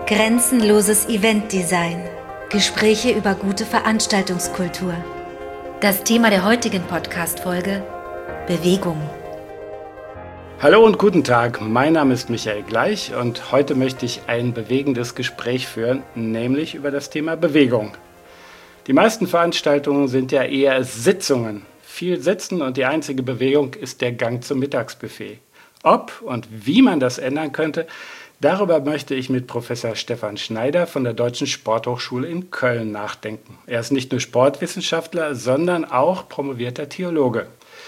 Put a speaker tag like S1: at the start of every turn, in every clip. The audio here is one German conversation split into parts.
S1: Grenzenloses Eventdesign. Gespräche über gute Veranstaltungskultur. Das Thema der heutigen Podcast-Folge: Bewegung.
S2: Hallo und guten Tag, mein Name ist Michael Gleich und heute möchte ich ein bewegendes Gespräch führen, nämlich über das Thema Bewegung. Die meisten Veranstaltungen sind ja eher Sitzungen. Viel Sitzen und die einzige Bewegung ist der Gang zum Mittagsbuffet. Ob und wie man das ändern könnte, darüber möchte ich mit Professor Stefan Schneider von der Deutschen Sporthochschule in Köln nachdenken. Er ist nicht nur Sportwissenschaftler, sondern auch promovierter Theologe.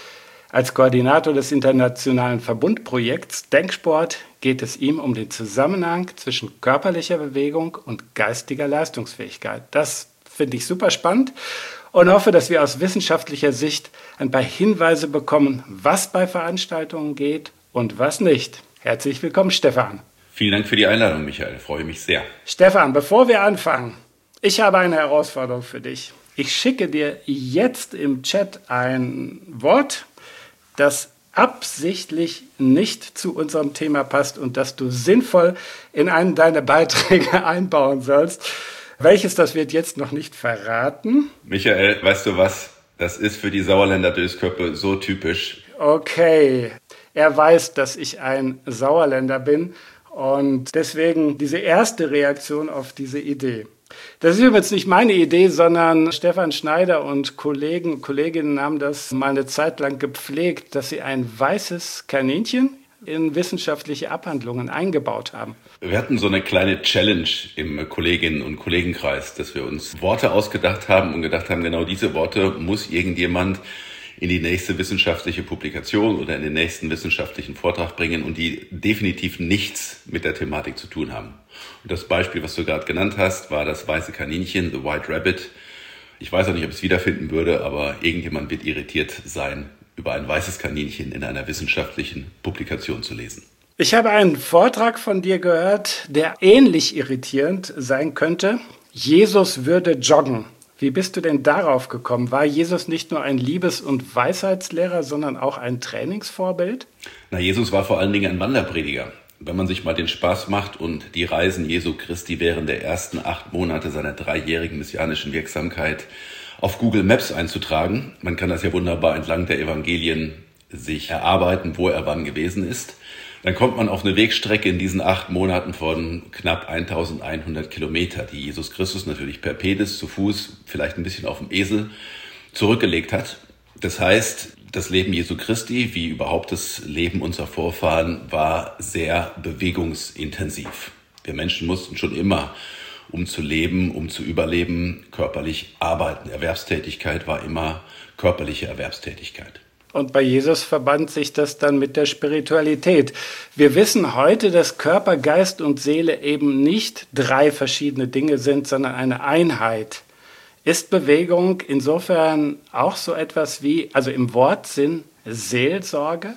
S2: Als Koordinator des internationalen Verbundprojekts Denksport geht es ihm um den Zusammenhang zwischen körperlicher Bewegung und geistiger Leistungsfähigkeit. Das finde ich super spannend und hoffe, dass wir aus wissenschaftlicher Sicht ein paar Hinweise bekommen, was bei Veranstaltungen geht und was nicht. Herzlich willkommen, Stefan.
S3: Vielen Dank für die Einladung, Michael. Ich freue mich sehr.
S2: Stefan, bevor wir anfangen, ich habe eine Herausforderung für dich. Ich schicke dir jetzt im Chat ein Wort, das absichtlich nicht zu unserem Thema passt und das du sinnvoll in einen deiner Beiträge einbauen sollst. Welches, das wird jetzt noch nicht verraten.
S3: Michael, weißt du was? Das ist für die Sauerländer Dösköppe so typisch.
S2: Okay, er weiß, dass ich ein Sauerländer bin und deswegen diese erste Reaktion auf diese Idee. Das ist übrigens nicht meine Idee, sondern Stefan Schneider und Kolleginnen haben das mal eine Zeit lang gepflegt, dass sie ein weißes Kaninchen in wissenschaftliche Abhandlungen eingebaut haben.
S3: Wir hatten so eine kleine Challenge im Kolleginnen- und Kollegenkreis, dass wir uns Worte ausgedacht haben und gedacht haben, genau diese Worte muss irgendjemand in die nächste wissenschaftliche Publikation oder in den nächsten wissenschaftlichen Vortrag bringen und die definitiv nichts mit der Thematik zu tun haben. Und das Beispiel, was du gerade genannt hast, war das weiße Kaninchen, the white rabbit. Ich weiß auch nicht, ob ich es wiederfinden würde, aber irgendjemand wird irritiert sein, über ein weißes Kaninchen in einer wissenschaftlichen Publikation zu lesen.
S2: Ich habe einen Vortrag von dir gehört, der ähnlich irritierend sein könnte. Jesus würde joggen. Wie bist du denn darauf gekommen? War Jesus nicht nur ein Liebes- und Weisheitslehrer, sondern auch ein Trainingsvorbild?
S3: Jesus war vor allen Dingen ein Wanderprediger. Wenn man sich mal den Spaß macht und die Reisen Jesu Christi während der ersten 8 Monate seiner 3-jährigen messianischen Wirksamkeit auf Google Maps einzutragen, man kann das ja wunderbar entlang der Evangelien sich erarbeiten, wo er wann gewesen ist, dann kommt man auf eine Wegstrecke in diesen 8 Monaten von knapp 1100 Kilometer, die Jesus Christus natürlich per Pedis, zu Fuß, vielleicht ein bisschen auf dem Esel, zurückgelegt hat. Das heißt, das Leben Jesu Christi, wie überhaupt das Leben unserer Vorfahren, war sehr bewegungsintensiv. Wir Menschen mussten schon immer, um zu leben, um zu überleben, körperlich arbeiten. Erwerbstätigkeit war immer körperliche Erwerbstätigkeit.
S2: Und bei Jesus verband sich das dann mit der Spiritualität. Wir wissen heute, dass Körper, Geist und Seele eben nicht 3 verschiedene Dinge sind, sondern eine Einheit. Ist Bewegung insofern auch so etwas wie, also im Wortsinn, Seelsorge?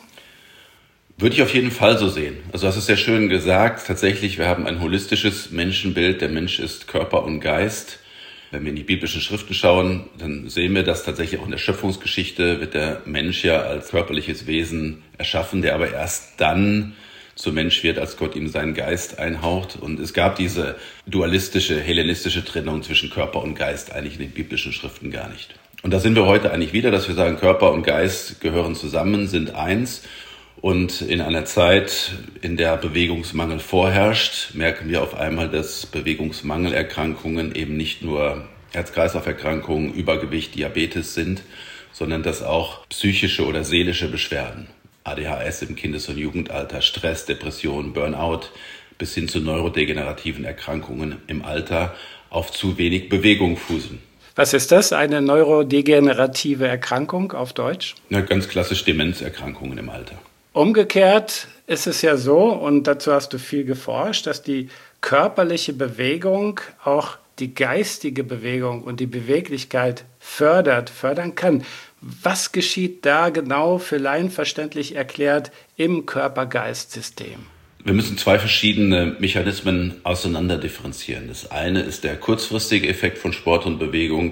S3: Würde ich auf jeden Fall so sehen. Also das ist sehr schön gesagt. Tatsächlich, wir haben ein holistisches Menschenbild. Der Mensch ist Körper und Geist. Wenn wir in die biblischen Schriften schauen, dann sehen wir, dass tatsächlich auch in der Schöpfungsgeschichte wird der Mensch ja als körperliches Wesen erschaffen, der aber erst dann zum Mensch wird, als Gott ihm seinen Geist einhaucht. Und es gab diese dualistische, hellenistische Trennung zwischen Körper und Geist eigentlich in den biblischen Schriften gar nicht. Und da sind wir heute eigentlich wieder, dass wir sagen, Körper und Geist gehören zusammen, sind eins. Und in einer Zeit, in der Bewegungsmangel vorherrscht, merken wir auf einmal, dass Bewegungsmangelerkrankungen eben nicht nur Herz-Kreislauf-Erkrankungen, Übergewicht, Diabetes sind, sondern dass auch psychische oder seelische Beschwerden, ADHS im Kindes- und Jugendalter, Stress, Depression, Burnout bis hin zu neurodegenerativen Erkrankungen im Alter auf zu wenig Bewegung fußen.
S2: Was ist das? Eine neurodegenerative Erkrankung auf Deutsch?
S3: Ganz klassisch Demenzerkrankungen im Alter.
S2: Umgekehrt ist es ja so, und dazu hast du viel geforscht, dass die körperliche Bewegung auch die geistige Bewegung und die Beweglichkeit fördern kann. Was geschieht da genau für laienverständlich erklärt im Körper-Geist-System?
S3: Wir müssen 2 verschiedene Mechanismen auseinander differenzieren. Das eine ist der kurzfristige Effekt von Sport und Bewegung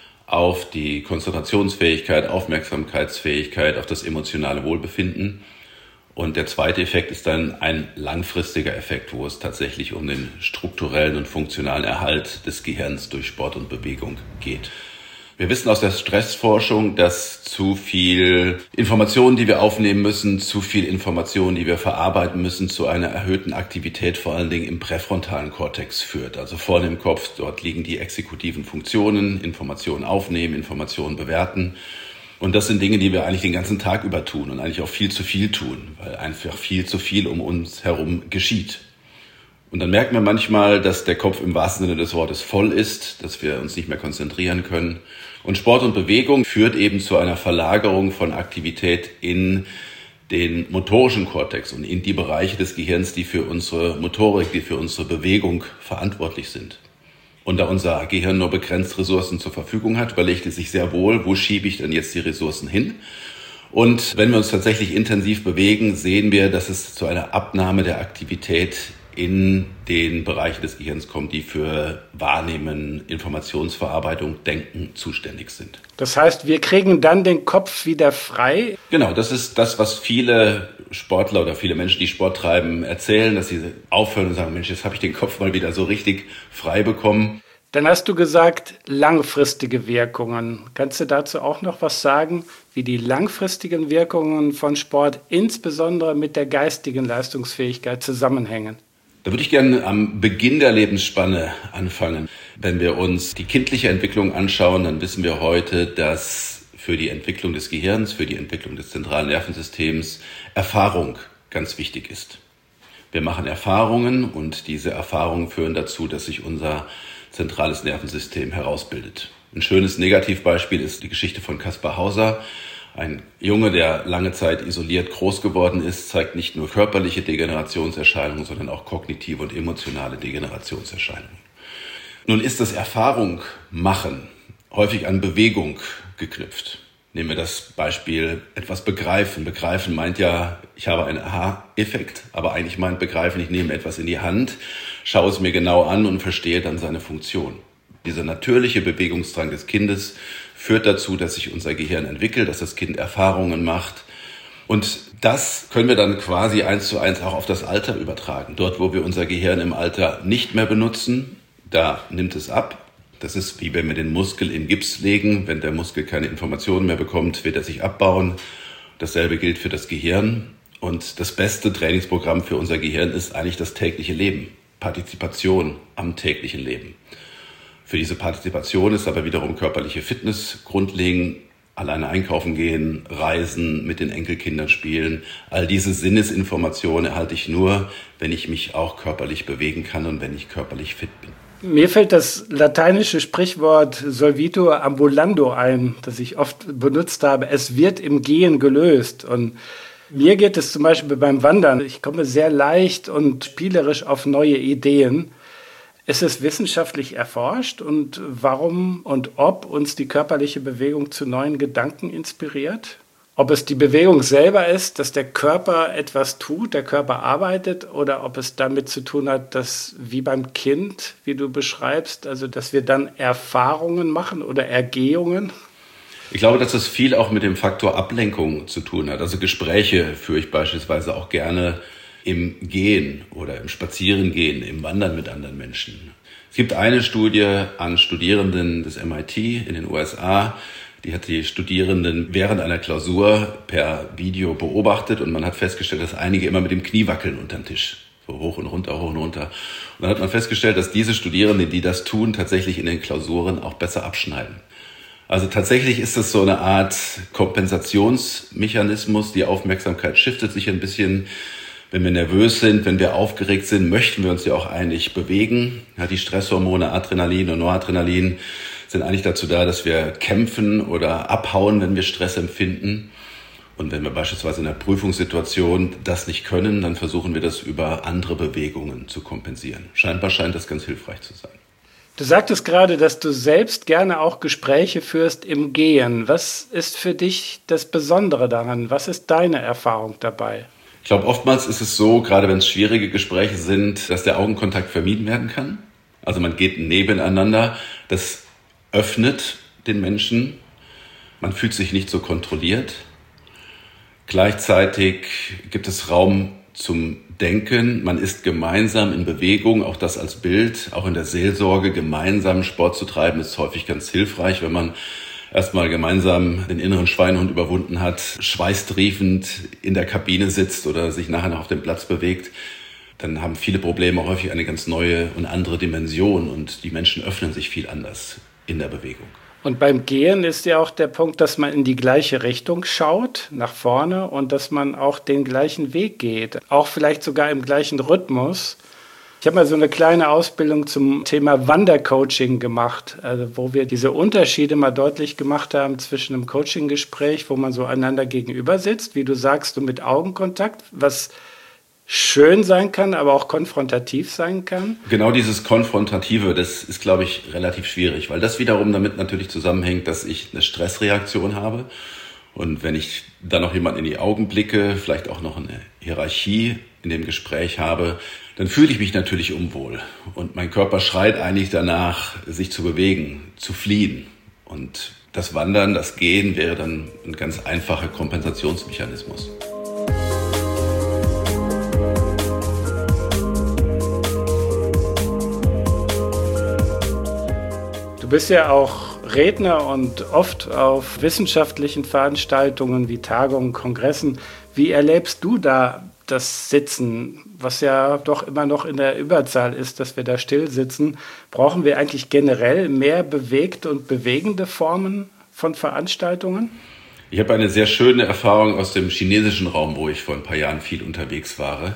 S3: auf die Konzentrationsfähigkeit, Aufmerksamkeitsfähigkeit, auf das emotionale Wohlbefinden. Und der zweite Effekt ist dann ein langfristiger Effekt, wo es tatsächlich um den strukturellen und funktionalen Erhalt des Gehirns durch Sport und Bewegung geht. Wir wissen aus der Stressforschung, dass zu viel Informationen, die wir aufnehmen müssen, zu viel Informationen, die wir verarbeiten müssen, zu einer erhöhten Aktivität vor allen Dingen im präfrontalen Kortex führt. Also vorne im Kopf, dort liegen die exekutiven Funktionen, Informationen aufnehmen, Informationen bewerten. Und das sind Dinge, die wir eigentlich den ganzen Tag über tun und eigentlich auch viel zu viel tun, weil einfach viel zu viel um uns herum geschieht. Und dann merken wir manchmal, dass der Kopf im wahrsten Sinne des Wortes voll ist, dass wir uns nicht mehr konzentrieren können. Und Sport und Bewegung führt eben zu einer Verlagerung von Aktivität in den motorischen Kortex und in die Bereiche des Gehirns, die für unsere Motorik, die für unsere Bewegung verantwortlich sind. Und da unser Gehirn nur begrenzt Ressourcen zur Verfügung hat, überlegt es sich sehr wohl, wo schiebe ich denn jetzt die Ressourcen hin? Und wenn wir uns tatsächlich intensiv bewegen, sehen wir, dass es zu einer Abnahme der Aktivität in den Bereichen des Gehirns kommt, die für Wahrnehmen, Informationsverarbeitung, Denken zuständig sind.
S2: Das heißt, wir kriegen dann den Kopf wieder frei?
S3: Genau, das ist das, was viele Sportler oder viele Menschen, die Sport treiben, erzählen, dass sie aufhören und sagen, Mensch, jetzt habe ich den Kopf mal wieder so richtig frei bekommen.
S2: Dann hast du gesagt, langfristige Wirkungen. Kannst du dazu auch noch was sagen, wie die langfristigen Wirkungen von Sport insbesondere mit der geistigen Leistungsfähigkeit zusammenhängen?
S3: Da würde ich gerne am Beginn der Lebensspanne anfangen. Wenn wir uns die kindliche Entwicklung anschauen, dann wissen wir heute, dass für die Entwicklung des Gehirns, für die Entwicklung des zentralen Nervensystems Erfahrung ganz wichtig ist. Wir machen Erfahrungen und diese Erfahrungen führen dazu, dass sich unser zentrales Nervensystem herausbildet. Ein schönes Negativbeispiel ist die Geschichte von Kaspar Hauser. Ein Junge, der lange Zeit isoliert groß geworden ist, zeigt nicht nur körperliche Degenerationserscheinungen, sondern auch kognitive und emotionale Degenerationserscheinungen. Nun ist das Erfahrung machen häufig an Bewegung geknüpft. Nehmen wir das Beispiel etwas begreifen. Begreifen meint ja, ich habe einen Aha-Effekt, aber eigentlich meint begreifen, ich nehme etwas in die Hand, schaue es mir genau an und verstehe dann seine Funktion. Dieser natürliche Bewegungsdrang des Kindes führt dazu, dass sich unser Gehirn entwickelt, dass das Kind Erfahrungen macht. Und das können wir dann quasi 1:1 auch auf das Alter übertragen. Dort, wo wir unser Gehirn im Alter nicht mehr benutzen, da nimmt es ab. Das ist wie wenn wir den Muskel in Gips legen. Wenn der Muskel keine Informationen mehr bekommt, wird er sich abbauen. Dasselbe gilt für das Gehirn. Und das beste Trainingsprogramm für unser Gehirn ist eigentlich das tägliche Leben. Partizipation am täglichen Leben. Für diese Partizipation ist aber wiederum körperliche Fitness grundlegend. Alleine einkaufen gehen, reisen, mit den Enkelkindern spielen. All diese Sinnesinformationen erhalte ich nur, wenn ich mich auch körperlich bewegen kann und wenn ich körperlich fit bin.
S2: Mir fällt das lateinische Sprichwort solvitur ambulando ein, das ich oft benutzt habe. Es wird im Gehen gelöst. Und mir geht es zum Beispiel beim Wandern. Ich komme sehr leicht und spielerisch auf neue Ideen. Ist es wissenschaftlich erforscht und warum und ob uns die körperliche Bewegung zu neuen Gedanken inspiriert? Ob es die Bewegung selber ist, dass der Körper etwas tut, der Körper arbeitet, oder ob es damit zu tun hat, dass wie beim Kind, wie du beschreibst, also dass wir dann Erfahrungen machen oder Ergehungen?
S3: Ich glaube, dass das viel auch mit dem Faktor Ablenkung zu tun hat. Also Gespräche führe ich beispielsweise auch gerne im Gehen oder im Spazierengehen, im Wandern mit anderen Menschen. Es gibt eine Studie an Studierenden des MIT in den USA, die hat die Studierenden während einer Klausur per Video beobachtet und man hat festgestellt, dass einige immer mit dem Knie wackeln unterm Tisch. So hoch und runter, hoch und runter. Und dann hat man festgestellt, dass diese Studierenden, die das tun, tatsächlich in den Klausuren auch besser abschneiden. Also tatsächlich ist es so eine Art Kompensationsmechanismus. Die Aufmerksamkeit shiftet sich ein bisschen. Wenn wir nervös sind, wenn wir aufgeregt sind, möchten wir uns ja auch eigentlich bewegen. Ja, die Stresshormone Adrenalin und Noradrenalin sind eigentlich dazu da, dass wir kämpfen oder abhauen, wenn wir Stress empfinden. Und wenn wir beispielsweise in einer Prüfungssituation das nicht können, dann versuchen wir das über andere Bewegungen zu kompensieren. Scheinbar scheint das ganz hilfreich zu sein.
S2: Du sagtest gerade, dass du selbst gerne auch Gespräche führst im Gehen. Was ist für dich das Besondere daran? Was ist deine Erfahrung dabei?
S3: Ich glaube, oftmals ist es so, gerade wenn es schwierige Gespräche sind, dass der Augenkontakt vermieden werden kann. Also man geht nebeneinander, das öffnet den Menschen, man fühlt sich nicht so kontrolliert. Gleichzeitig gibt es Raum zum Denken. Man ist gemeinsam in Bewegung, auch das als Bild, auch in der Seelsorge. Gemeinsam Sport zu treiben ist häufig ganz hilfreich, wenn man erstmal gemeinsam den inneren Schweinehund überwunden hat, schweißtriefend in der Kabine sitzt oder sich nachher noch auf dem Platz bewegt. Dann haben viele Probleme häufig eine ganz neue und andere Dimension und die Menschen öffnen sich viel anders in der Bewegung.
S2: Und beim Gehen ist ja auch der Punkt, dass man in die gleiche Richtung schaut, nach vorne, und dass man auch den gleichen Weg geht, auch vielleicht sogar im gleichen Rhythmus. Ich habe mal so eine kleine Ausbildung zum Thema Wandercoaching gemacht, also wo wir diese Unterschiede mal deutlich gemacht haben zwischen einem Coaching-Gespräch, wo man so einander gegenüber sitzt, wie du sagst, so mit Augenkontakt, was schön sein kann, aber auch konfrontativ sein kann.
S3: Genau dieses Konfrontative, das ist, glaube ich, relativ schwierig, weil das wiederum damit natürlich zusammenhängt, dass ich eine Stressreaktion habe. Und wenn ich dann noch jemand in die Augen blicke, vielleicht auch noch eine Hierarchie in dem Gespräch habe, dann fühle ich mich natürlich unwohl. Und mein Körper schreit eigentlich danach, sich zu bewegen, zu fliehen. Und das Wandern, das Gehen wäre dann ein ganz einfacher Kompensationsmechanismus.
S2: Du bist ja auch Redner und oft auf wissenschaftlichen Veranstaltungen wie Tagungen, Kongressen. Wie erlebst du da das Sitzen, was ja doch immer noch in der Überzahl ist, dass wir da still sitzen? Brauchen wir eigentlich generell mehr bewegte und bewegende Formen von Veranstaltungen?
S3: Ich habe eine sehr schöne Erfahrung aus dem chinesischen Raum, wo ich vor ein paar Jahren viel unterwegs war,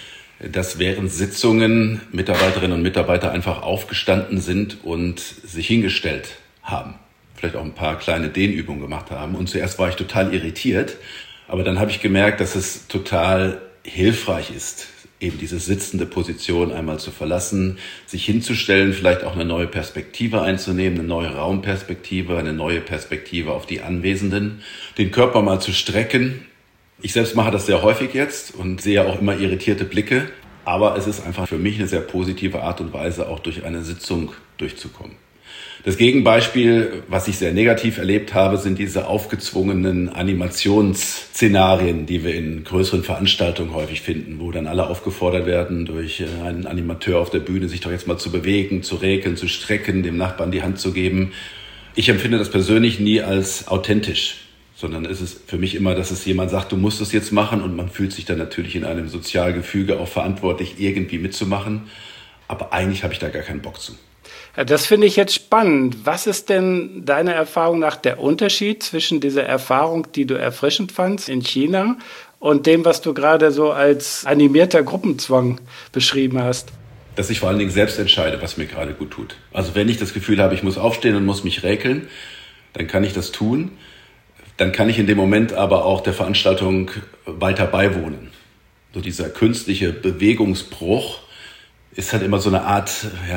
S3: dass während Sitzungen Mitarbeiterinnen und Mitarbeiter einfach aufgestanden sind und sich hingestellt haben. Vielleicht auch ein paar kleine Dehnübungen gemacht haben. Und zuerst war ich total irritiert, aber dann habe ich gemerkt, dass es total hilfreich ist, eben diese sitzende Position einmal zu verlassen, sich hinzustellen, vielleicht auch eine neue Perspektive einzunehmen, eine neue Raumperspektive, eine neue Perspektive auf die Anwesenden, den Körper mal zu strecken. Ich selbst mache das sehr häufig jetzt und sehe auch immer irritierte Blicke, aber es ist einfach für mich eine sehr positive Art und Weise, auch durch eine Sitzung durchzukommen. Das Gegenbeispiel, was ich sehr negativ erlebt habe, sind diese aufgezwungenen Animationsszenarien, die wir in größeren Veranstaltungen häufig finden, wo dann alle aufgefordert werden, durch einen Animateur auf der Bühne sich doch jetzt mal zu bewegen, zu regeln, zu strecken, dem Nachbarn die Hand zu geben. Ich empfinde das persönlich nie als authentisch, sondern es ist für mich immer, dass es jemand sagt, du musst es jetzt machen, und man fühlt sich dann natürlich in einem Sozialgefüge auch verantwortlich, irgendwie mitzumachen. Aber eigentlich habe ich da gar keinen Bock zu.
S2: Ja, das finde ich jetzt spannend. Was ist denn deiner Erfahrung nach der Unterschied zwischen dieser Erfahrung, die du erfrischend fandst in China, und dem, was du gerade so als animierter Gruppenzwang beschrieben hast?
S3: Dass ich vor allen Dingen selbst entscheide, was mir gerade gut tut. Also wenn ich das Gefühl habe, ich muss aufstehen und muss mich räkeln, dann kann ich das tun. Dann kann ich in dem Moment aber auch der Veranstaltung weiter beiwohnen. So dieser künstliche Bewegungsbruch ist halt immer so eine Art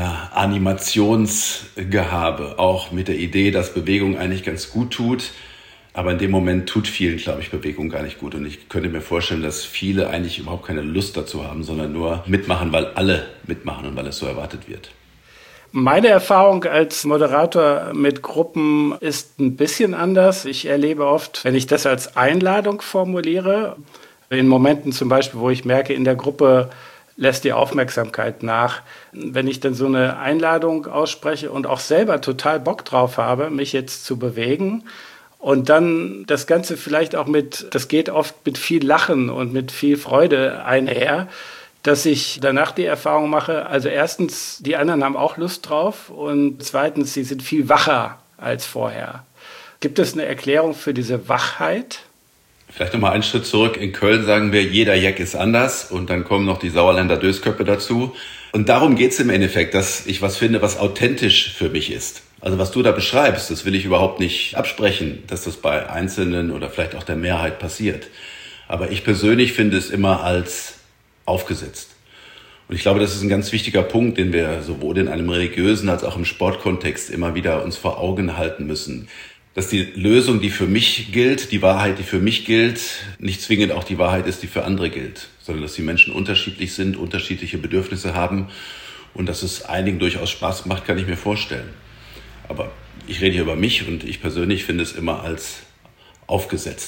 S3: Animationsgehabe, auch mit der Idee, dass Bewegung eigentlich ganz gut tut. Aber in dem Moment tut vielen, glaube ich, Bewegung gar nicht gut. Und ich könnte mir vorstellen, dass viele eigentlich überhaupt keine Lust dazu haben, sondern nur mitmachen, weil alle mitmachen und weil es so erwartet wird.
S2: Meine Erfahrung als Moderator mit Gruppen ist ein bisschen anders. Ich erlebe oft, wenn ich das als Einladung formuliere, in Momenten zum Beispiel, wo ich merke, in der Gruppe lässt die Aufmerksamkeit nach. Wenn ich dann so eine Einladung ausspreche und auch selber total Bock drauf habe, mich jetzt zu bewegen, und dann das Ganze vielleicht auch das geht oft mit viel Lachen und mit viel Freude einher, dass ich danach die Erfahrung mache, also erstens, die anderen haben auch Lust drauf, und zweitens, sie sind viel wacher als vorher. Gibt es eine Erklärung für diese Wachheit?
S3: Vielleicht nochmal einen Schritt zurück. In Köln sagen wir, jeder Jack ist anders, und dann kommen noch die Sauerländer Dösköppe dazu. Und darum geht's im Endeffekt, dass ich was finde, was authentisch für mich ist. Also was du da beschreibst, das will ich überhaupt nicht absprechen, dass das bei Einzelnen oder vielleicht auch der Mehrheit passiert. Aber ich persönlich finde es immer als aufgesetzt. Und ich glaube, das ist ein ganz wichtiger Punkt, den wir sowohl in einem religiösen als auch im Sportkontext immer wieder uns vor Augen halten müssen. Dass die Lösung, die für mich gilt, die Wahrheit, die für mich gilt, nicht zwingend auch die Wahrheit ist, die für andere gilt, sondern dass die Menschen unterschiedlich sind, unterschiedliche Bedürfnisse haben, und dass es einigen durchaus Spaß macht, kann ich mir vorstellen. Aber ich rede hier über mich, und ich persönlich finde es immer als Aufgesetztheit.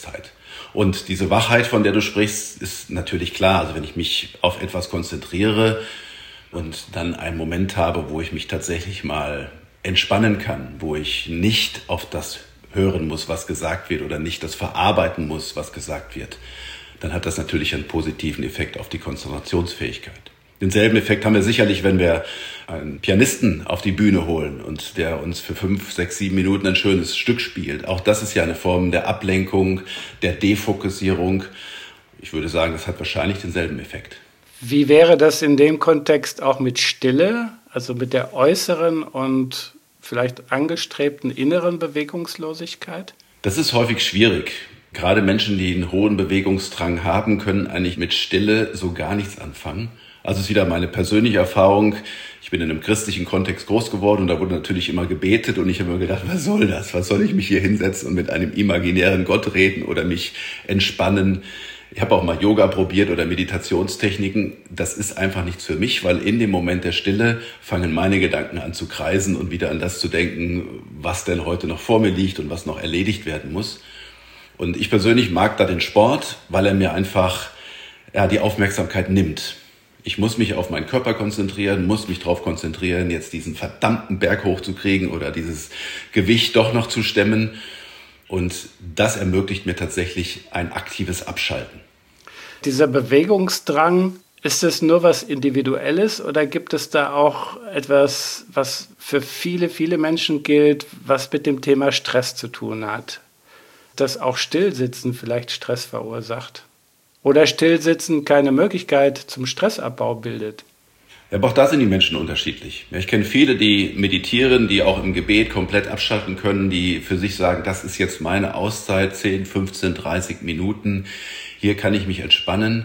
S3: Und diese Wachheit, von der du sprichst, ist natürlich klar. Also wenn ich mich auf etwas konzentriere und dann einen Moment habe, wo ich mich tatsächlich mal entspannen kann, wo ich nicht auf das hören muss, was gesagt wird, oder nicht das verarbeiten muss, was gesagt wird, dann hat das natürlich einen positiven Effekt auf die Konzentrationsfähigkeit. Denselben Effekt haben wir sicherlich, wenn wir einen Pianisten auf die Bühne holen und der uns für 5, 6, 7 Minuten ein schönes Stück spielt. Auch das ist ja eine Form der Ablenkung, der Defokussierung. Ich würde sagen, das hat wahrscheinlich denselben Effekt.
S2: Wie wäre das in dem Kontext auch mit Stille, also mit der äußeren und vielleicht angestrebten inneren Bewegungslosigkeit?
S3: Das ist häufig schwierig. Gerade Menschen, die einen hohen Bewegungsdrang haben, können eigentlich mit Stille so gar nichts anfangen. Also ist wieder meine persönliche Erfahrung. Ich bin in einem christlichen Kontext groß geworden und da wurde natürlich immer gebetet und ich habe mir gedacht, was soll das? Was soll ich mich hier hinsetzen und mit einem imaginären Gott reden oder mich entspannen? Ich habe auch mal Yoga probiert oder Meditationstechniken. Das ist einfach nichts für mich, weil in dem Moment der Stille fangen meine Gedanken an zu kreisen und wieder an das zu denken, was denn heute noch vor mir liegt und was noch erledigt werden muss. Und ich persönlich mag da den Sport, weil er mir einfach die Aufmerksamkeit nimmt. Ich muss mich auf meinen Körper konzentrieren, muss mich darauf konzentrieren, jetzt diesen verdammten Berg hochzukriegen oder dieses Gewicht doch noch zu stemmen. Und das ermöglicht mir tatsächlich ein aktives Abschalten.
S2: Dieser Bewegungsdrang, ist es nur was Individuelles oder gibt es da auch etwas, was für viele, viele Menschen gilt, was mit dem Thema Stress zu tun hat? Dass auch Stillsitzen vielleicht Stress verursacht? Oder Stillsitzen keine Möglichkeit zum Stressabbau bildet?
S3: Ja, aber auch da sind die Menschen unterschiedlich. Ich kenne viele, die meditieren, die auch im Gebet komplett abschalten können, die für sich sagen, das ist jetzt meine Auszeit, 10, 15, 30 Minuten, hier kann ich mich entspannen.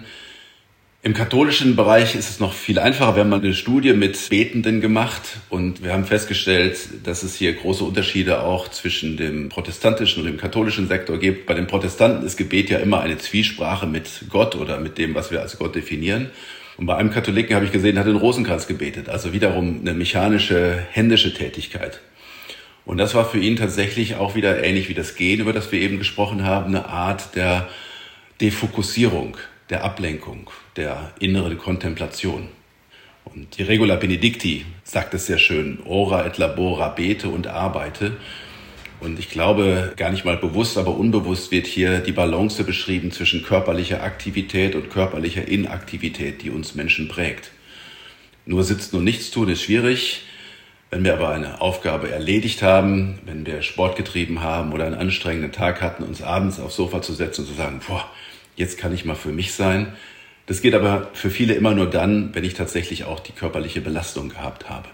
S3: Im katholischen Bereich ist es noch viel einfacher. Wir haben mal eine Studie mit Betenden gemacht und wir haben festgestellt, dass es hier große Unterschiede auch zwischen dem protestantischen und dem katholischen Sektor gibt. Bei den Protestanten ist Gebet ja immer eine Zwiesprache mit Gott oder mit dem, was wir als Gott definieren. Und bei einem Katholiken habe ich gesehen, hat den Rosenkranz gebetet, also wiederum eine mechanische, händische Tätigkeit. Und das war für ihn tatsächlich auch wieder ähnlich wie das Gehen, über das wir eben gesprochen haben, eine Art der Defokussierung, der Ablenkung, der inneren Kontemplation. Und die Regula Benedicti sagt es sehr schön, ora et labora, bete und arbeite. Und ich glaube, gar nicht mal bewusst, aber unbewusst wird hier die Balance beschrieben zwischen körperlicher Aktivität und körperlicher Inaktivität, die uns Menschen prägt. Nur sitzen und nichts tun ist schwierig. Wenn wir aber eine Aufgabe erledigt haben, wenn wir Sport getrieben haben oder einen anstrengenden Tag hatten, uns abends aufs Sofa zu setzen und zu sagen, jetzt kann ich mal für mich sein. Das geht aber für viele immer nur dann, wenn ich tatsächlich auch die körperliche Belastung gehabt habe.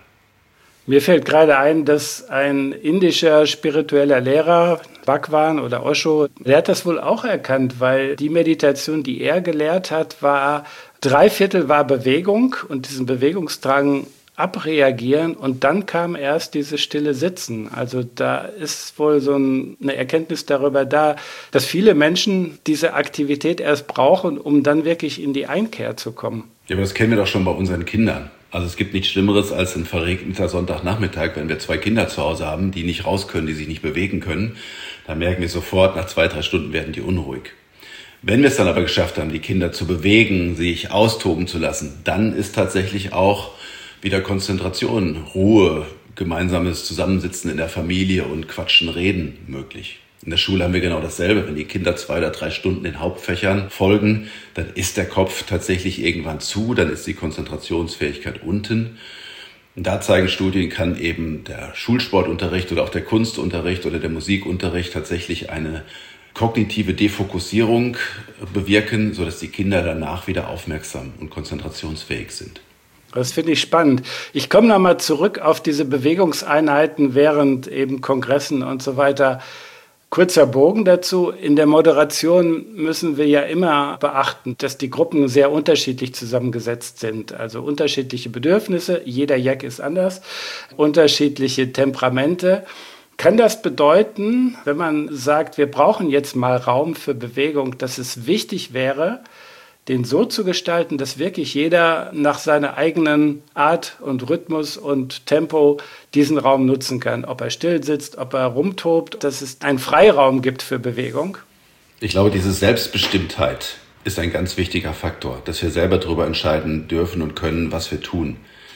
S2: Mir fällt gerade ein, dass ein indischer spiritueller Lehrer, Bhagwan oder Osho, der hat das wohl auch erkannt, weil die Meditation, die er gelehrt hat, war 3/4 war Bewegung und diesen Bewegungsdrang abreagieren und dann kam erst dieses stille Sitzen. Also da ist wohl so eine Erkenntnis darüber da, dass viele Menschen diese Aktivität erst brauchen, um dann wirklich in die Einkehr zu kommen.
S3: Ja, aber das kennen wir doch schon bei unseren Kindern. Also es gibt nichts Schlimmeres als ein verregneter Sonntagnachmittag, wenn wir 2 Kinder zu Hause haben, die nicht raus können, die sich nicht bewegen können. Da merken wir sofort, nach 2, 3 Stunden werden die unruhig. Wenn wir es dann aber geschafft haben, die Kinder zu bewegen, sich austoben zu lassen, dann ist tatsächlich auch wieder Konzentration, Ruhe, gemeinsames Zusammensitzen in der Familie und Quatschen, Reden möglich. In der Schule haben wir genau dasselbe. Wenn die Kinder 2 oder 3 Stunden in Hauptfächern folgen, dann ist der Kopf tatsächlich irgendwann zu, dann ist die Konzentrationsfähigkeit unten. Und da zeigen Studien, kann eben der Schulsportunterricht oder auch der Kunstunterricht oder der Musikunterricht tatsächlich eine kognitive Defokussierung bewirken, sodass die Kinder danach wieder aufmerksam und konzentrationsfähig sind.
S2: Das finde ich spannend. Ich komme nochmal zurück auf diese Bewegungseinheiten während eben Kongressen und so weiter. Kurzer Bogen dazu. In der Moderation müssen wir ja immer beachten, dass die Gruppen sehr unterschiedlich zusammengesetzt sind. Also unterschiedliche Bedürfnisse, jeder Jack ist anders, unterschiedliche Temperamente. Kann das bedeuten, wenn man sagt, wir brauchen jetzt mal Raum für Bewegung, dass es wichtig wäre, den so zu gestalten, dass wirklich jeder nach seiner eigenen Art und Rhythmus und Tempo diesen Raum nutzen kann. Ob er still sitzt, ob er rumtobt, dass es einen Freiraum gibt für Bewegung?
S3: Ich glaube, diese Selbstbestimmtheit ist ein ganz wichtiger Faktor, dass wir selber darüber entscheiden dürfen und können, was wir tun.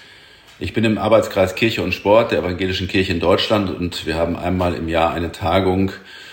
S3: Ich bin im Arbeitskreis Kirche und Sport der Evangelischen Kirche in Deutschland und wir haben einmal im Jahr eine Tagung,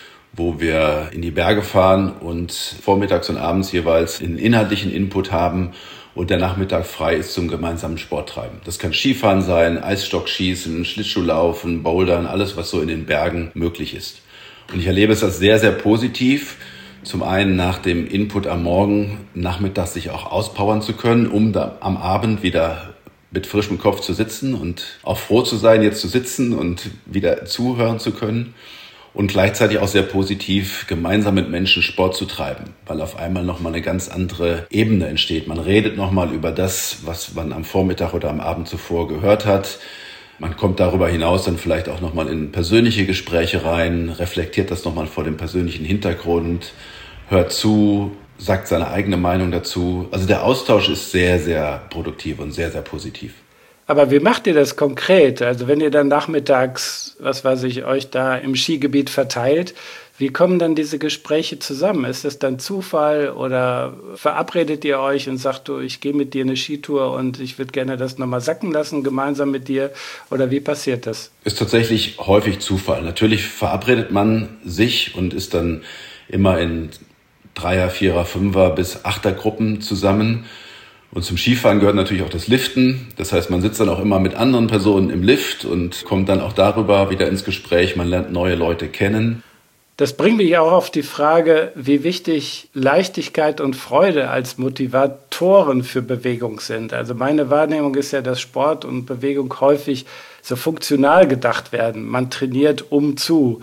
S3: wo wir in die Berge fahren und vormittags und abends jeweils einen inhaltlichen Input haben und der Nachmittag frei ist zum gemeinsamen Sporttreiben. Das kann Skifahren sein, Eisstockschießen, Schlittschuhlaufen, Bouldern, alles, was so in den Bergen möglich ist. Und ich erlebe es als sehr, sehr positiv. Zum einen nach dem Input am Morgen, nachmittags sich auch auspowern zu können, um da am Abend wieder mit frischem Kopf zu sitzen und auch froh zu sein, jetzt zu sitzen und wieder zuhören zu können. Und gleichzeitig auch sehr positiv, gemeinsam mit Menschen Sport zu treiben, weil auf einmal nochmal eine ganz andere Ebene entsteht. Man redet nochmal über das, was man am Vormittag oder am Abend zuvor gehört hat. Man kommt darüber hinaus dann vielleicht auch nochmal in persönliche Gespräche rein, reflektiert das nochmal vor dem persönlichen Hintergrund, hört zu, sagt seine eigene Meinung dazu. Also der Austausch ist sehr, sehr produktiv und sehr, sehr positiv.
S2: Aber wie macht ihr das konkret? Also wenn ihr dann nachmittags, euch da im Skigebiet verteilt, wie kommen dann diese Gespräche zusammen? Ist das dann Zufall oder verabredet ihr euch und sagt, du, ich gehe mit dir eine Skitour und ich würde gerne das nochmal sacken lassen, gemeinsam mit dir? Oder wie passiert das?
S3: Ist tatsächlich häufig Zufall. Natürlich verabredet man sich und ist dann immer in 3er, 4er, 5er bis 8er Gruppen zusammen. Und zum Skifahren gehört natürlich auch das Liften. Das heißt, man sitzt dann auch immer mit anderen Personen im Lift und kommt dann auch darüber wieder ins Gespräch. Man lernt neue Leute kennen.
S2: Das bringt mich auch auf die Frage, wie wichtig Leichtigkeit und Freude als Motivatoren für Bewegung sind. Also meine Wahrnehmung ist ja, dass Sport und Bewegung häufig so funktional gedacht werden. Man trainiert um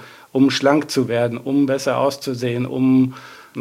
S2: schlank zu werden, um besser auszusehen, um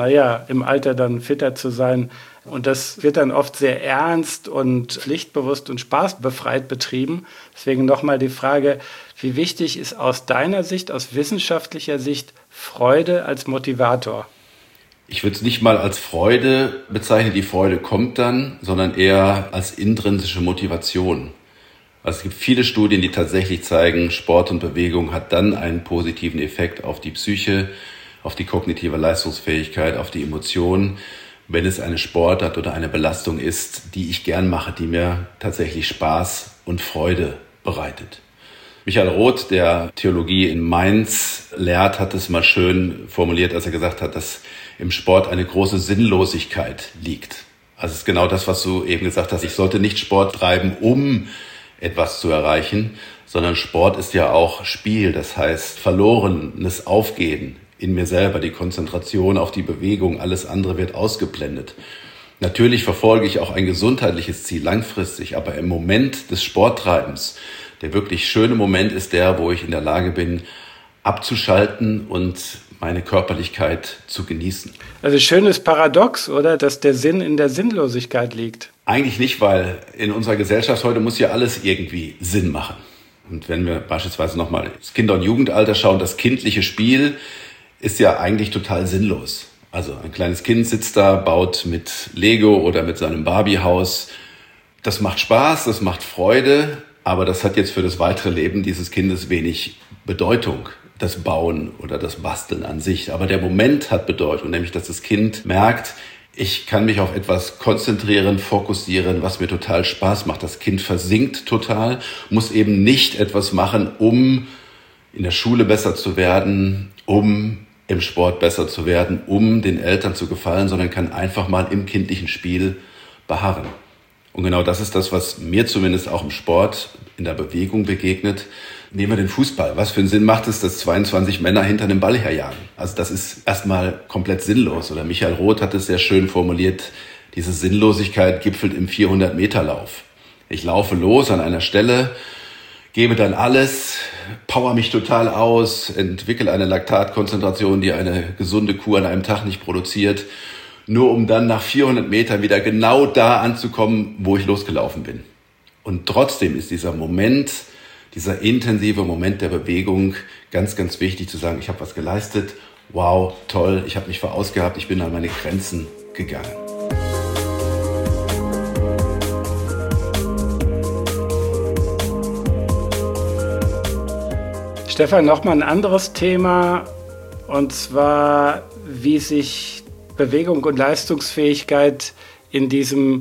S2: im Alter dann fitter zu sein. Und das wird dann oft sehr ernst und pflichtbewusst und spaßbefreit betrieben. Deswegen nochmal die Frage, wie wichtig ist aus deiner Sicht, aus wissenschaftlicher Sicht, Freude als Motivator?
S3: Ich würde es nicht mal als Freude bezeichnen, die Freude kommt dann, sondern eher als intrinsische Motivation. Also es gibt viele Studien, die tatsächlich zeigen, Sport und Bewegung hat dann einen positiven Effekt auf die Psyche, auf die kognitive Leistungsfähigkeit, auf die Emotionen, wenn es eine Sportart oder eine Belastung ist, die ich gern mache, die mir tatsächlich Spaß und Freude bereitet. Michael Roth, der Theologie in Mainz lehrt, hat es mal schön formuliert, als er gesagt hat, dass im Sport eine große Sinnlosigkeit liegt. Also es ist genau das, was du eben gesagt hast. Ich sollte nicht Sport treiben, um etwas zu erreichen, sondern Sport ist ja auch Spiel. Das heißt, verlorenes Aufgehen in mir selber, die Konzentration auf die Bewegung, alles andere wird ausgeblendet. Natürlich verfolge ich auch ein gesundheitliches Ziel langfristig, aber im Moment des Sporttreibens, der wirklich schöne Moment ist der, wo ich in der Lage bin, abzuschalten und meine Körperlichkeit zu genießen.
S2: Also schönes Paradox, oder? Dass der Sinn in der Sinnlosigkeit liegt.
S3: Eigentlich nicht, weil in unserer Gesellschaft heute muss ja alles irgendwie Sinn machen. Und wenn wir beispielsweise nochmal ins Kinder- und Jugendalter schauen, das kindliche Spiel ist ja eigentlich total sinnlos. Also ein kleines Kind sitzt da, baut mit Lego oder mit seinem Barbiehaus. Das macht Spaß, das macht Freude, aber das hat jetzt für das weitere Leben dieses Kindes wenig Bedeutung, das Bauen oder das Basteln an sich. Aber der Moment hat Bedeutung, nämlich dass das Kind merkt, ich kann mich auf etwas konzentrieren, fokussieren, was mir total Spaß macht. Das Kind versinkt total, muss eben nicht etwas machen, um in der Schule besser zu werden, um im Sport besser zu werden, um den Eltern zu gefallen, sondern kann einfach mal im kindlichen Spiel beharren. Und genau das ist das, was mir zumindest auch im Sport, in der Bewegung begegnet. Nehmen wir den Fußball. Was für einen Sinn macht es, dass 22 Männer hinter einem Ball herjagen? Also das ist erstmal komplett sinnlos. Oder Michael Roth hat es sehr schön formuliert, diese Sinnlosigkeit gipfelt im 400-Meter-Lauf. Ich laufe los an einer Stelle, gebe dann alles, power mich total aus, entwickle eine Laktatkonzentration, die eine gesunde Kuh an einem Tag nicht produziert, nur um dann nach 400 Metern wieder genau da anzukommen, wo ich losgelaufen bin. Und trotzdem ist dieser Moment, dieser intensive Moment der Bewegung ganz, ganz wichtig zu sagen, ich habe was geleistet, wow, toll, ich habe mich verausgabt, ich bin an meine Grenzen gegangen.
S2: Stefan, nochmal ein anderes Thema, und zwar, wie sich Bewegung und Leistungsfähigkeit in diesem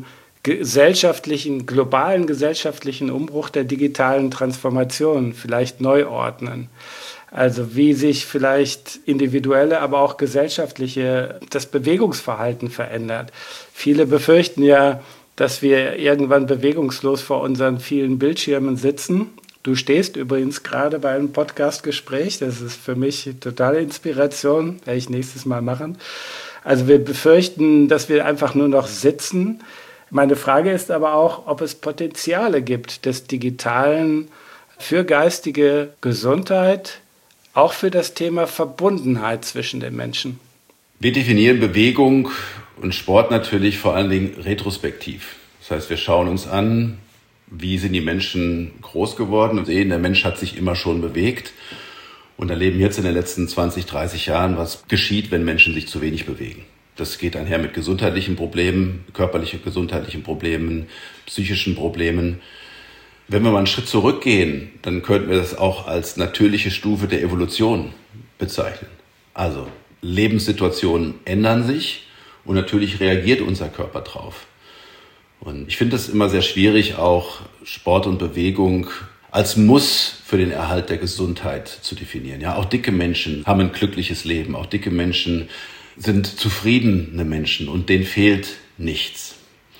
S2: globalen gesellschaftlichen Umbruch der digitalen Transformation vielleicht neu ordnen. Also wie sich vielleicht individuelle, aber auch gesellschaftliche, das Bewegungsverhalten verändert. Viele befürchten ja, dass wir irgendwann bewegungslos vor unseren vielen Bildschirmen sitzen. Du stehst übrigens gerade bei einem Podcast-Gespräch. Das ist für mich totale Inspiration, werde ich nächstes Mal machen. Also wir befürchten, dass wir einfach nur noch sitzen. Meine Frage ist aber auch, ob es Potenziale gibt des Digitalen für geistige Gesundheit, auch für das Thema Verbundenheit zwischen den Menschen.
S3: Wir definieren Bewegung und Sport natürlich vor allen Dingen retrospektiv. Das heißt, wir schauen uns an, wie sind die Menschen groß geworden und sehen, der Mensch hat sich immer schon bewegt und erleben jetzt in den letzten 20, 30 Jahren, was geschieht, wenn Menschen sich zu wenig bewegen. Das geht einher mit gesundheitlichen Problemen, körperlichen gesundheitlichen Problemen, psychischen Problemen. Wenn wir mal einen Schritt zurückgehen, dann könnten wir das auch als natürliche Stufe der Evolution bezeichnen. Also Lebenssituationen ändern sich und natürlich reagiert unser Körper drauf. Und ich finde es immer sehr schwierig, auch Sport und Bewegung als Muss für den Erhalt der Gesundheit zu definieren. Ja, auch dicke Menschen haben ein glückliches Leben, auch dicke Menschen sind zufriedene Menschen und denen fehlt nichts.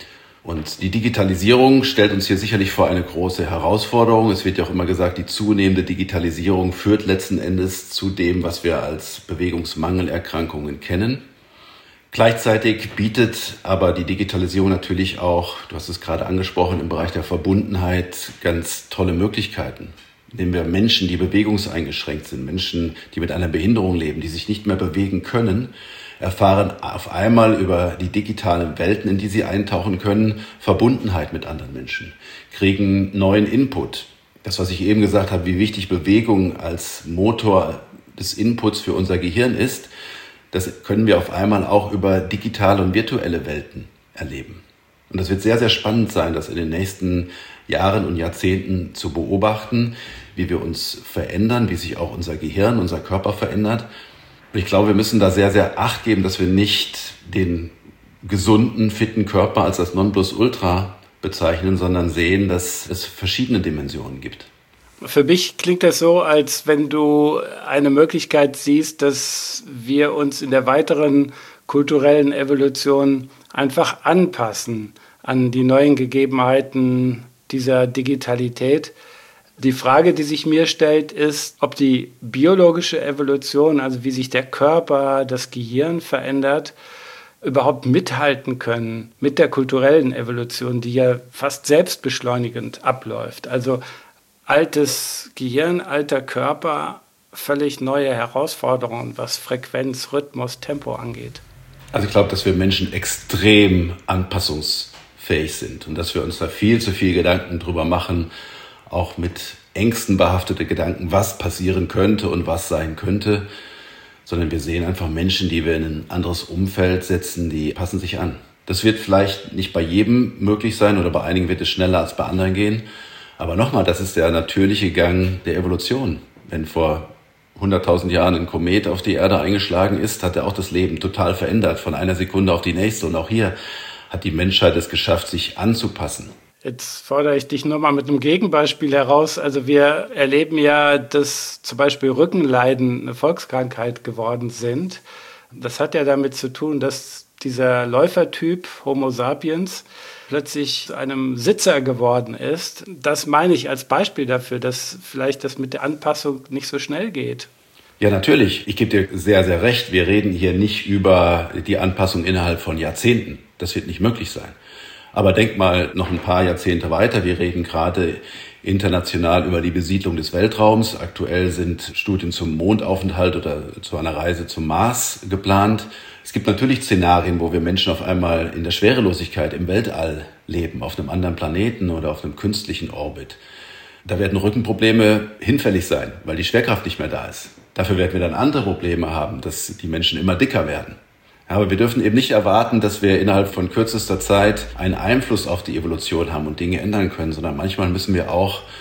S3: Und die Digitalisierung stellt uns hier sicherlich vor eine große Herausforderung. Es wird ja auch immer gesagt, die zunehmende Digitalisierung führt letzten Endes zu dem, was wir als Bewegungsmangelerkrankungen kennen. Gleichzeitig bietet aber die Digitalisierung natürlich auch, du hast es gerade angesprochen, im Bereich der Verbundenheit ganz tolle Möglichkeiten. Nehmen wir Menschen, die bewegungseingeschränkt sind, Menschen, die mit einer Behinderung leben, die sich nicht mehr bewegen können, erfahren auf einmal über die digitalen Welten, in die sie eintauchen können, Verbundenheit mit anderen Menschen, kriegen neuen Input. Das, was ich eben gesagt habe, wie wichtig Bewegung als Motor des Inputs für unser Gehirn ist, das können wir auf einmal auch über digitale und virtuelle Welten erleben. Und das wird sehr, sehr spannend sein, das in den nächsten Jahren und Jahrzehnten zu beobachten, wie wir uns verändern, wie sich auch unser Gehirn, unser Körper verändert. Und ich glaube, wir müssen da sehr, sehr Acht geben, dass wir nicht den gesunden, fitten Körper als das Nonplusultra bezeichnen, sondern sehen, dass es verschiedene Dimensionen gibt.
S2: Für mich klingt das so, als wenn du eine Möglichkeit siehst, dass wir uns in der weiteren kulturellen Evolution einfach anpassen an die neuen Gegebenheiten dieser Digitalität. Die Frage, die sich mir stellt, ist, ob die biologische Evolution, also wie sich der Körper, das Gehirn verändert, überhaupt mithalten können mit der kulturellen Evolution, die ja fast selbstbeschleunigend abläuft. Also altes Gehirn, alter Körper, völlig neue Herausforderungen, was Frequenz, Rhythmus, Tempo angeht.
S3: Also ich glaube, dass wir Menschen extrem anpassungsfähig sind und dass wir uns da viel zu viel Gedanken drüber machen, auch mit Ängsten behaftete Gedanken, was passieren könnte und was sein könnte, sondern wir sehen einfach Menschen, die wir in ein anderes Umfeld setzen, die passen sich an. Das wird vielleicht nicht bei jedem möglich sein oder bei einigen wird es schneller als bei anderen gehen. Aber nochmal, das ist der natürliche Gang der Evolution. Wenn vor 100.000 Jahren ein Komet auf die Erde eingeschlagen ist, hat er auch das Leben total verändert, von einer Sekunde auf die nächste. Und auch hier hat die Menschheit es geschafft, sich anzupassen.
S2: Jetzt fordere ich dich nochmal mit einem Gegenbeispiel heraus. Also wir erleben ja, dass zum Beispiel Rückenleiden eine Volkskrankheit geworden sind. Das hat ja damit zu tun, dass dieser Läufertyp Homo sapiens plötzlich einem Sitzer geworden ist. Das meine ich als Beispiel dafür, dass vielleicht das mit der Anpassung nicht so schnell geht.
S3: Ja, natürlich. Ich gebe dir sehr, sehr recht. Wir reden hier nicht über die Anpassung innerhalb von Jahrzehnten. Das wird nicht möglich sein. Aber denk mal noch ein paar Jahrzehnte weiter. Wir reden gerade international über die Besiedlung des Weltraums. Aktuell sind Studien zum Mondaufenthalt oder zu einer Reise zum Mars geplant. Es gibt natürlich Szenarien, wo wir Menschen auf einmal in der Schwerelosigkeit im Weltall leben, auf einem anderen Planeten oder auf einem künstlichen Orbit. Da werden Rückenprobleme hinfällig sein, weil die Schwerkraft nicht mehr da ist. Dafür werden wir dann andere Probleme haben, dass die Menschen immer dicker werden. Aber wir dürfen eben nicht erwarten, dass wir innerhalb von kürzester Zeit einen Einfluss auf die Evolution haben und Dinge ändern können, sondern manchmal müssen wir auch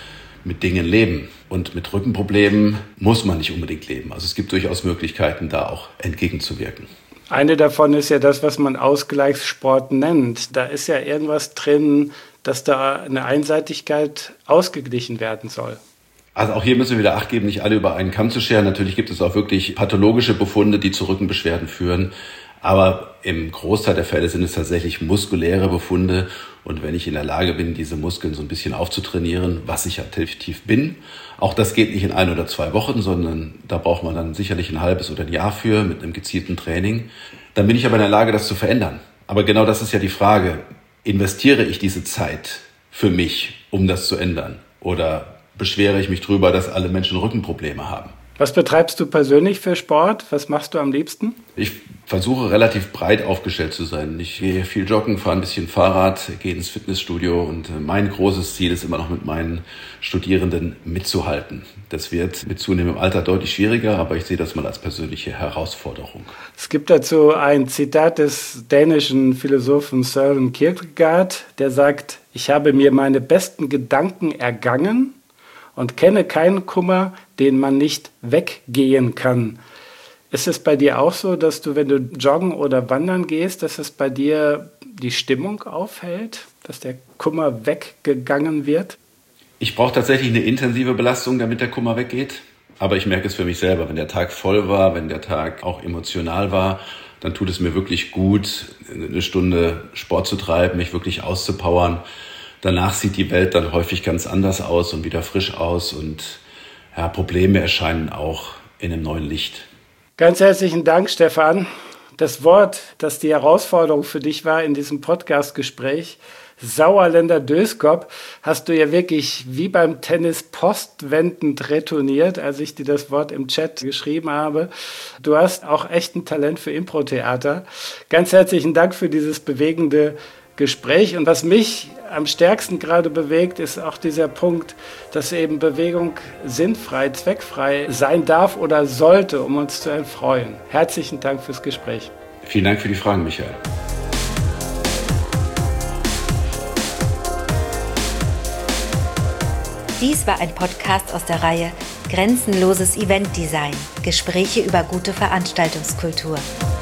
S3: mit Dingen leben. Und mit Rückenproblemen muss man nicht unbedingt leben. Also es gibt durchaus Möglichkeiten, da auch entgegenzuwirken.
S2: Eine davon ist ja das, was man Ausgleichssport nennt. Da ist ja irgendwas drin, dass da eine Einseitigkeit ausgeglichen werden soll.
S3: Also auch hier müssen wir wieder Acht geben, nicht alle über einen Kamm zu scheren. Natürlich gibt es auch wirklich pathologische Befunde, die zu Rückenbeschwerden führen. Aber im Großteil der Fälle sind es tatsächlich muskuläre Befunde. Und wenn ich in der Lage bin, diese Muskeln so ein bisschen aufzutrainieren, was ich ja definitiv bin, auch das geht nicht in 1 oder 2 Wochen, sondern da braucht man dann sicherlich ein halbes oder ein Jahr für mit einem gezielten Training. Dann bin ich aber in der Lage, das zu verändern. Aber genau das ist ja die Frage. Investiere ich diese Zeit für mich, um das zu ändern? Oder beschwere ich mich drüber, dass alle Menschen Rückenprobleme haben?
S2: Was betreibst du persönlich für Sport? Was machst du am liebsten?
S3: Ich versuche relativ breit aufgestellt zu sein. Ich gehe viel joggen, fahre ein bisschen Fahrrad, gehe ins Fitnessstudio und mein großes Ziel ist immer noch mit meinen Studierenden mitzuhalten. Das wird mit zunehmendem Alter deutlich schwieriger, aber ich sehe das mal als persönliche Herausforderung.
S2: Es gibt dazu ein Zitat des dänischen Philosophen Søren Kierkegaard, der sagt: Ich habe mir meine besten Gedanken ergangen und kenne keinen Kummer, den man nicht weggehen kann. Ist es bei dir auch so, dass du, wenn du joggen oder wandern gehst, dass es bei dir die Stimmung aufhält, dass der Kummer weggegangen wird?
S3: Ich brauche tatsächlich eine intensive Belastung, damit der Kummer weggeht. Aber ich merke es für mich selber, wenn der Tag voll war, wenn der Tag auch emotional war, dann tut es mir wirklich gut, eine Stunde Sport zu treiben, mich wirklich auszupowern. Danach sieht die Welt dann häufig ganz anders aus und wieder frisch aus und ja, Probleme erscheinen auch in einem neuen Licht.
S2: Ganz herzlichen Dank, Stefan. Das Wort, das die Herausforderung für dich war in diesem Podcast-Gespräch, Sauerländer Döskop, hast du ja wirklich wie beim Tennis postwendend retourniert, als ich dir das Wort im Chat geschrieben habe. Du hast auch echt ein Talent für Impro-Theater. Ganz herzlichen Dank für dieses bewegende Gespräch. Und was mich am stärksten gerade bewegt, ist auch dieser Punkt, dass eben Bewegung sinnfrei, zweckfrei sein darf oder sollte, um uns zu erfreuen. Herzlichen Dank fürs Gespräch.
S3: Vielen Dank für die Fragen, Michael.
S1: Dies war ein Podcast aus der Reihe Grenzenloses Eventdesign. Gespräche über gute Veranstaltungskultur.